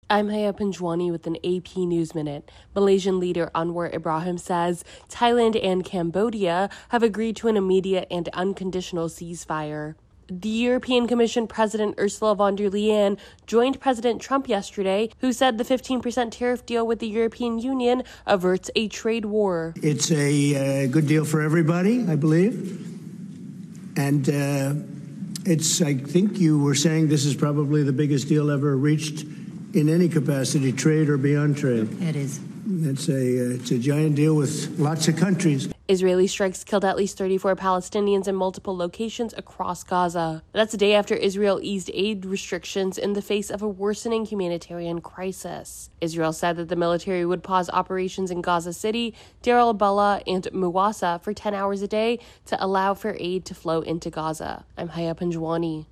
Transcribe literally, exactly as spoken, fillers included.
I'm Haya Panjwani with an A P News Minute. Malaysian leader Anwar Ibrahim says Thailand and Cambodia have agreed to an immediate and unconditional ceasefire. The European Commission President Ursula von der Leyen joined President Trump yesterday, who said the fifteen percent tariff deal with the European Union averts a trade war. It's a uh, good deal for everybody, I believe. And uh, it's, I think you were saying this is probably the biggest deal ever reached in any capacity, trade or beyond trade. It is. It's a, uh, it's a giant deal with lots of countries. Israeli strikes killed at least thirty-four Palestinians in multiple locations across Gaza. That's a day after Israel eased aid restrictions in the face of a worsening humanitarian crisis. Israel said that the military would pause operations in Gaza City, Deir al-Balah, and Muwasa for ten hours a day to allow for aid to flow into Gaza. I'm Haya Panjwani.